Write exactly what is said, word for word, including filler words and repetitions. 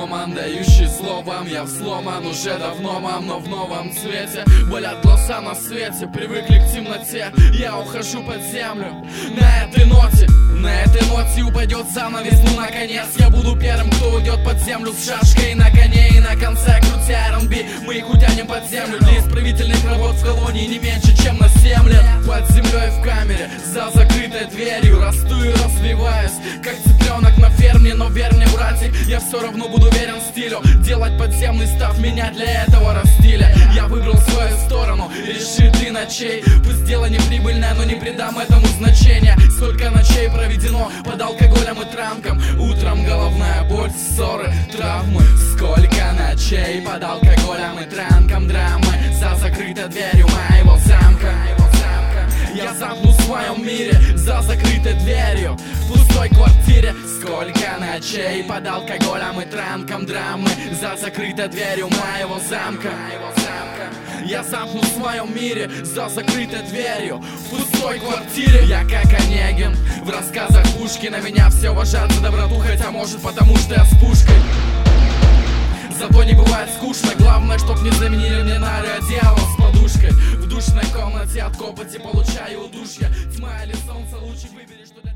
меломан, дающий словам. Я взломан уже давно, мам, но в новом цвете. Болят глаза на свете, привыкли к темноте. Я ухожу под землю на этой ноте. На этой ноте упадет занавес, ну наконец я буду первым, кто уйдет под землю с шашкой на коне. И на конце крутя эр энд би мы их утянем под землю. Для исправительных работ в колонии не меньше, чем на семь лет. Под землей в камере, за закрытой дверью расту и развиваюсь, как цыпленок на ферме. Но верь мне, братик, я все равно буду верен стилю. Делать подземный став, меня для этого растили. Я выбрал свою сторону, решит и ночей. Пусть дело не прибыльное, но не придам этому значения. Сколько ночей проведено под алкоголем и транком. Утром головная боль, ссоры, травмы. Сколько ночей под алкоголем и транком. Драмы за закрытой дверью моего замка. Я замкну в своем мире за закрытой дверью в пустой квартире. Сколько ночей под алкоголем и транком. Драмы за закрытой дверью моего замка. Я замкну в своем мире за закрытой дверью в пустой квартире. Я как Онегин в рассказах Пушкина. Меня все уважают за доброту, хотя может потому что я с пушкой. Зато не бывает скучно. Главное, чтоб не заменили мне на одеяло с подушкой. В душной комнате от копоти получаю удушье. Тьма или солнце, лучше выбери, что для